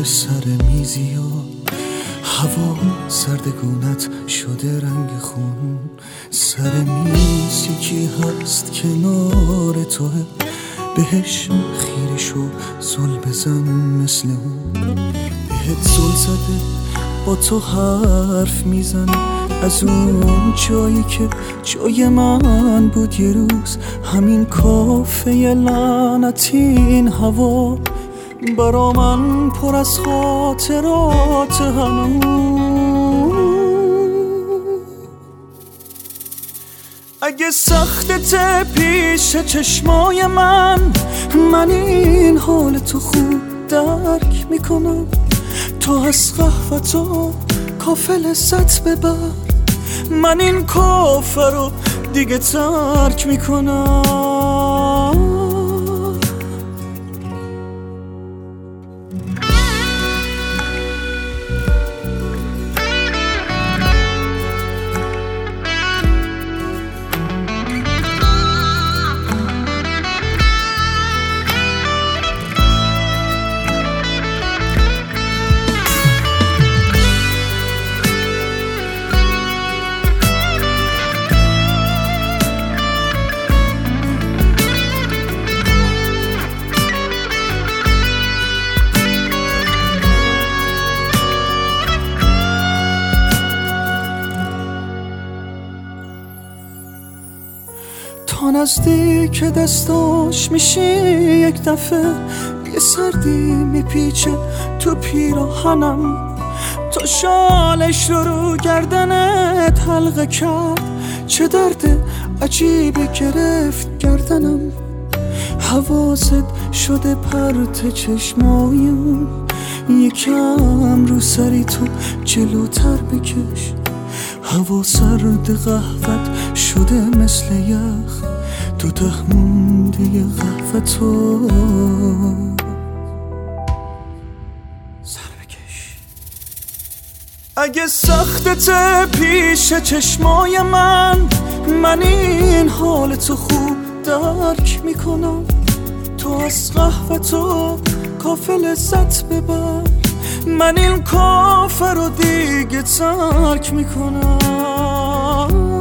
سر میزی و هوا سردگونت شده رنگ خون. سر میز یکی هست کنار توه، بهش خیره شو زل بزن مثل اون. بهت زل زده با تو حرف میزنه از اون جایی که جای من بود یه روز. همین کافه لعنتی این هوا برا من پر از خاطرات هنوز. اگه سختته پیش چشمای من این حال تو خوب درک میکنم. تو از قهوت و کافه لذت ببر، من این کافه رو دیگه ترک میکنم. تا نزدیک دستاش میشی یک دفعه، یه سردی میپیچه تو پیراهنم. تا شالش رو گردنت حلقه کرد، چه درد عجیبی گرفت گردنم. حواست شده پرت چشمایم، یکم رو سری تو جلوتر بکش. هوا سرد قهوت شده مثل یخ، تو تهمونده قهوه تو سر بکش. اگه سختته پیش چشمای من این حال تو خوب درک میکنم. تو از قهوه تو کافه لذت ببر، من این کافه رو دیگه ترک میکنم.